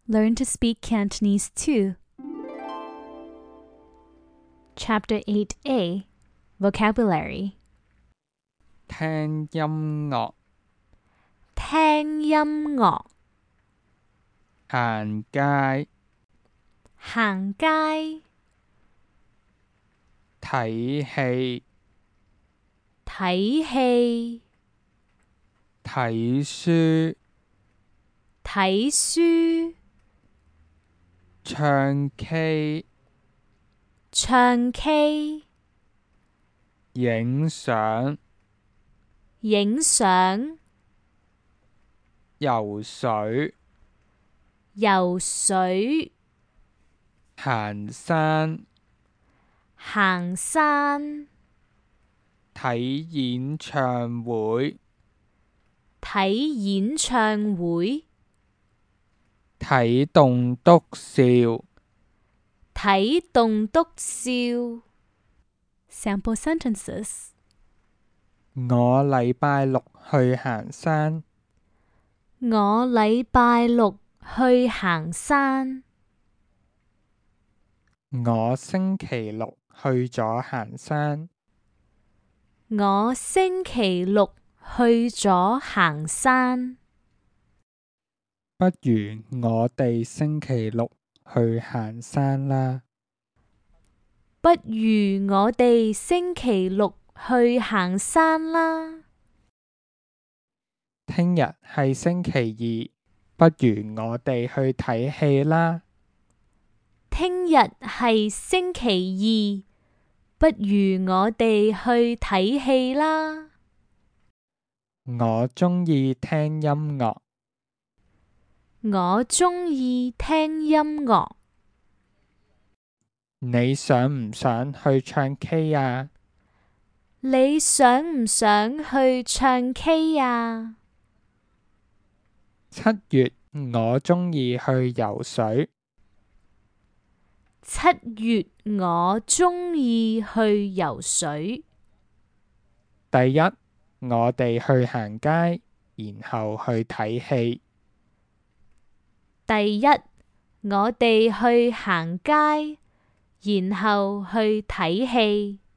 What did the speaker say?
Learn to speak Cantonese too. Chapter 8A Vocabulary. 聽音樂、 聽音樂、 行街、 行街、 睇戲、 睇戲、 睇書、 睇書、 唱 K、 唱 K、 影相、 影相、 游水、 游水、 行山、 行山、 睇演唱會、 睇演唱會、 睇棟篤笑。 睇棟篤笑。Sample sentences. 我禮拜六去行山。 我禮拜六去行山。 我星期六去咗行山。 我星期六去咗行山。 不如我哋星期六去行山啦。 不如我哋星期六去行山啦。 聽日係星期二，不如我哋去睇戲啦。 聽日係星期二，不如我哋去睇戲啦。 我鍾意聽音樂。 我鍾意聽音樂。 你想唔想去唱 K 啊？ 你想唔想去唱 K 啊 7月我鍾意去游水。 ？7月我鍾意去游水。 第一，我哋去行街，然後去睇戲。 第一，我哋去行街，然後去睇戲。